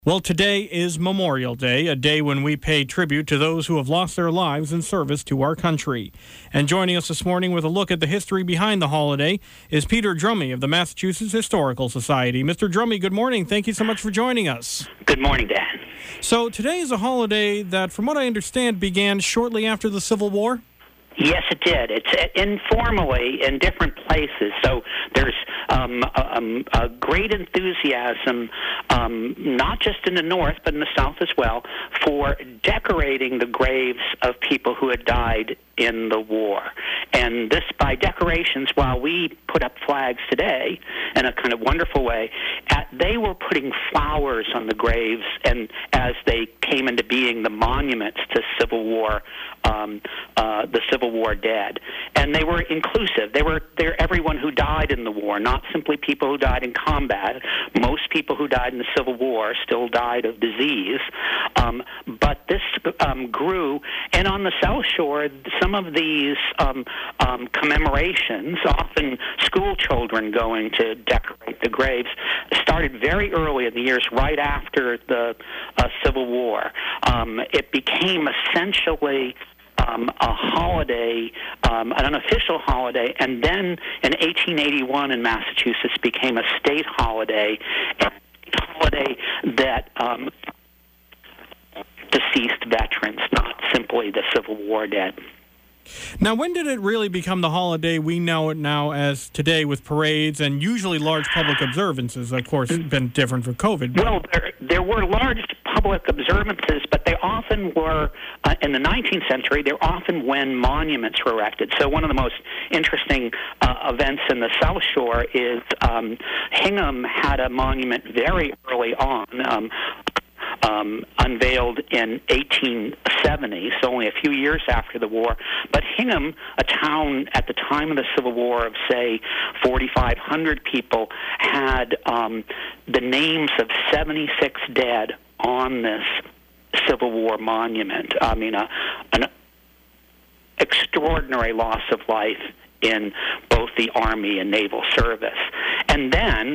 Well, today is Memorial Day, a day when we pay tribute to those who have lost their lives in service to our country. And joining us this morning with a look at the history behind the holiday is Peter Drummey of the Massachusetts Historical Society. Mr. Drummey, good morning. Thank you so much for joining us. Good morning, Dan. So today is a holiday that, from what I understand, began shortly after the Civil War? Yes, it did. It's informally in different places. So there's a great enthusiasm, not just in the North, but in the South as well, for decorating the graves of people who had died in the war. And this, by decorations, while we put up flags today in a kind of wonderful way, they were putting flowers on the graves, and as they came into being, the monuments to Civil War, the Civil War dead. And they were inclusive. They're everyone who died in the war, not simply people who died in combat. Most people who died in the Civil War still died of disease. But this grew, and on the South Shore, some of these commemorations, often school children going to decorate the graves, started very early in the years right after the Civil War. It became essentially a holiday, an unofficial holiday, and then in 1881 in Massachusetts became a state holiday, that deceased veterans, not simply the Civil War dead. Now, when did it really become the holiday we know it now as today, with parades and usually large public observances? Of course, it's been different for COVID. Well, there were large public observances, but they often were, in the 19th century, they're often when monuments were erected. So one of the most interesting events in the South Shore is Hingham had a monument very early on, unveiled in 1870, so only a few years after the war. But Hingham, a town at the time of the Civil War of, say, 4,500 people, had the names of 76 dead on this Civil War monument. I mean, an extraordinary loss of life in both the Army and Naval service. And then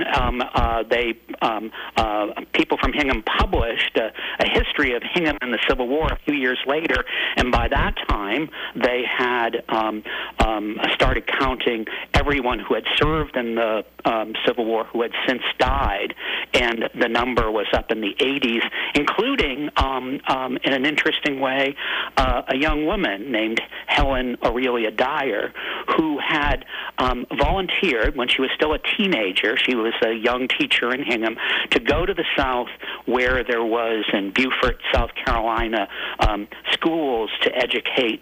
people from Hingham published a history of Hingham and the Civil War a few years later, and by that time they had started counting everyone who had served in the Civil War who had since died, and the number was up in the 80s, including, in an interesting way, a young woman named Helen Aurelia Dyer, who had volunteered when she was still a teenager. She was a young teacher in Hingham, to go to the South, where there was, in Beaufort, South Carolina, schools to educate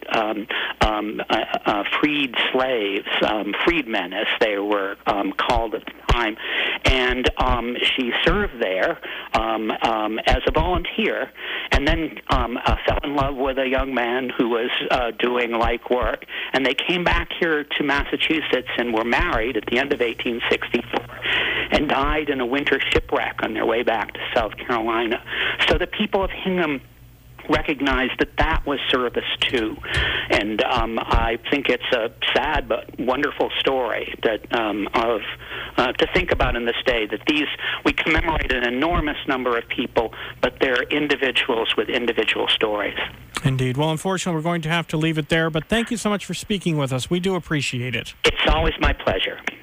freed slaves, freedmen as they were called at the time. And she served there as a volunteer, and then fell in love with a young man who was doing like work, and they came back here to Massachusetts and were married at the end of 1864 and died in a winter shipwreck on their way back to South Carolina. So the people of Hingham recognized that was service too, and I think it's a sad but wonderful story that to think about in this day, that we commemorate an enormous number of people, but they're individuals with individual stories. Indeed. Well, unfortunately, we're going to have to leave it there, but thank you so much for speaking with us. We do appreciate it. It's always my pleasure.